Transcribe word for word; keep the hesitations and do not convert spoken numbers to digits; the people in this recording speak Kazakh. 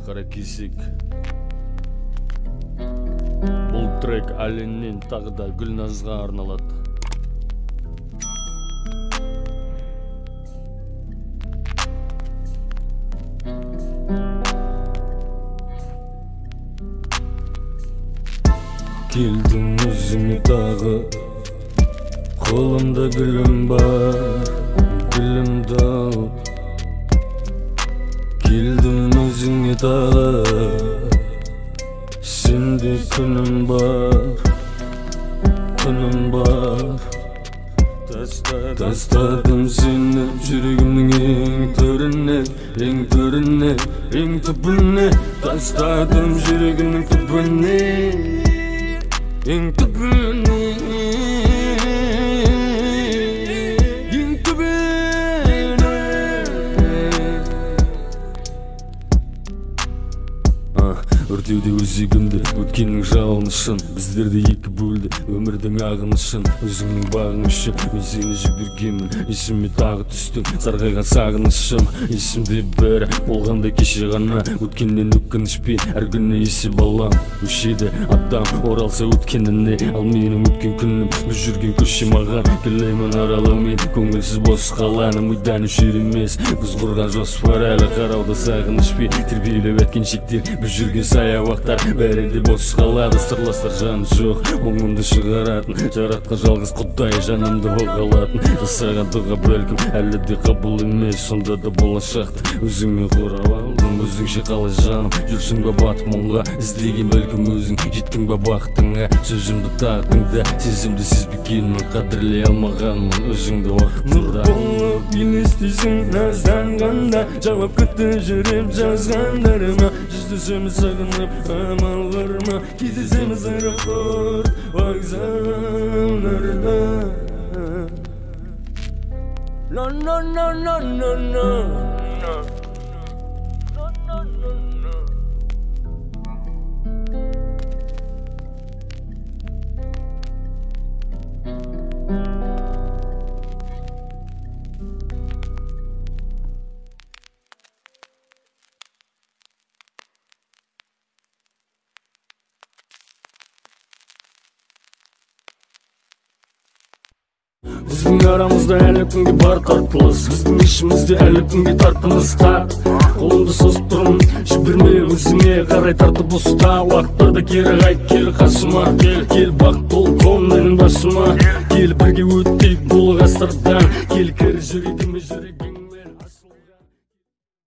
Қара кесек. Бұл трек Аленнен тағы да Гүлназға арналады. Келдің өзіңе тағы, қолымда гүлім бар, гүлімді ал. Келдің өзіңе тағы, сенде күнім бар, күнім бар. Тастадым сені жүрегімнің ең төріне, ең төріне, ең түбіне. Тастадым жүрегімнің түбіне, ең түбіне, ең түбіне. Өртеуде өзегімді өткеннің жалынышын, біздерді екі бөлді өмірдің ағынышын. Өзіңнің бағың үшін мен сені жібергенмін, есіме тағы түстің сарғайған сағынышым. Есімде бәрі болғанда кеше ғана, өткеннен өкінішпен әр күні есеп алам. Өшеді адам оралса өткеніне, ал менің өткен күнім біз жүрген көше маған. Келемін аралаумен көңілсіз бос қаланым, ойдан өшер емес біз құрған жоспар. Әлі қарауда сағынышпен тербеліп әткен шектер, біз жүрген саябақтар бәрі де бос қалады. Сырластар жаны жоқ, мұңымды шығаратын, жаратқан жалғыз Құдай жанымды оғалатын. Жасаған дұға бәлкім әлі де қабыл емес, сонда да болашақты өзіңмен құрап алдым. Өзіңше қалай жаным, жүрсің ба батып мұңға, іздеген бәлкім өзің, жеттің ба бақытыңа. Сөзімді тағдыңда, сезімді сезбегенмін, қадірлей алмағанмын өзіңді уақытында. Нұр болып елестейсің назданғанда, жауап күтіп жүріп жазғандарыма. Жүздесеміз сағынып амал барма, кездесеміз аэропорт вокзалдарда. No, no, no, no, no, no. No, no, no, no. Біздің арамызда әлі күнге бар тартылыс, біздің ішімізде әлі күнге тартымыз тап. Қолымды созып тұрмын, жіберме өзіңе қарай тартып ұста. Уақыттарда кері қайт, кел қасыма, кел, кел бақ бол қом менің басыма. Кел бірге өттейік бұл ғасырдан, кел кері жүрегіме жүрегіңмен.